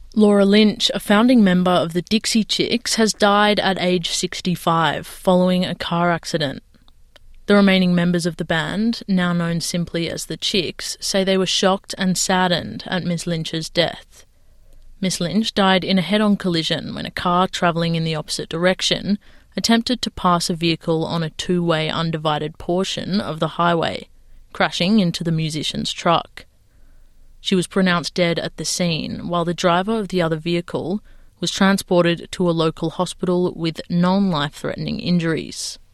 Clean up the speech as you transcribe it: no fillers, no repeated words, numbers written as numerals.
Laura Lynch, a founding member of the Dixie Chicks, has died at age 65 following a car accident. The remaining members of the band, now known simply as the Chicks, say they were shocked and saddened at Miss Lynch's death. Miss Lynch died in a head-on collision when a car travelling in the opposite direction attempted to pass a vehicle on a two-way undivided portion of the highway, crashing into the musician's truck. She was pronounced dead at the scene, while the driver of the other vehicle was transported to a local hospital with non-life-threatening injuries.